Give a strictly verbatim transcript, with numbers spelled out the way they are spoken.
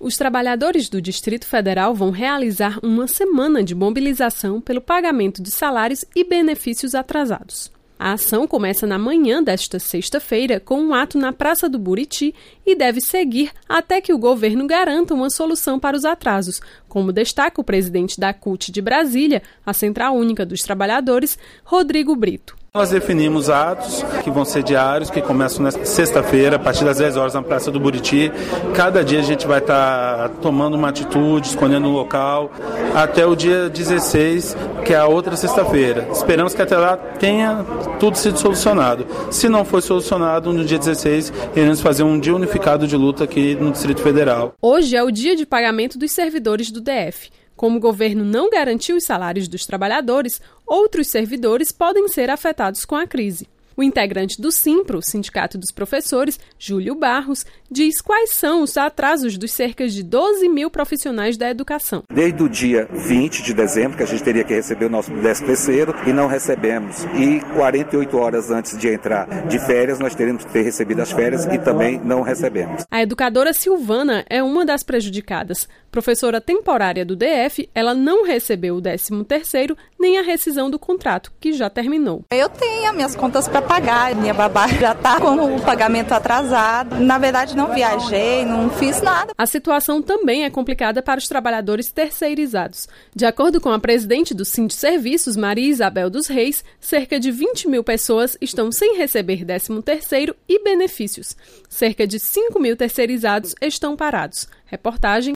Os trabalhadores do Distrito Federal vão realizar uma semana de mobilização pelo pagamento de salários e benefícios atrasados. A ação começa na manhã desta sexta-feira com um ato na Praça do Buriti e deve seguir até que o governo garanta uma solução para os atrasos, como destaca o presidente da C U T de Brasília, a Central Única dos Trabalhadores, Rodrigo Brito. Nós definimos atos que vão ser diários, que começam na sexta-feira, a partir das dez horas na Praça do Buriti. Cada dia a gente vai estar tomando uma atitude, escolhendo um local, até o dia dezesseis, que é a outra sexta-feira. Esperamos que até lá tenha tudo sido solucionado. Se não for solucionado, no dia dezesseis, iremos fazer um dia unificado de luta aqui no Distrito Federal. Hoje é o dia de pagamento dos servidores do D F. Como o governo não garantiu os salários dos trabalhadores, outros servidores podem ser afetados com a crise. O integrante do SIMPRO, Sindicato dos Professores, Júlio Barros, diz quais são os atrasos dos cerca de doze mil profissionais da educação. Desde o dia vinte de dezembro, que a gente teria que receber o nosso décimo terceiro, e não recebemos. E quarenta e oito horas antes de entrar de férias, nós teríamos que ter recebido as férias e também não recebemos. A educadora Silvana é uma das prejudicadas. Professora temporária do D F, ela não recebeu o décimo terceiro nem a rescisão do contrato, que já terminou. Eu tenho as minhas contas para pagar, minha babá já está com o pagamento atrasado. Na verdade, não viajei, não fiz nada. A situação também é complicada para os trabalhadores terceirizados. De acordo com a presidente do Sindserviços, Maria Isabel dos Reis, cerca de vinte mil pessoas estão sem receber décimo terceiro e benefícios. Cerca de cinco mil terceirizados estão parados. Reportagem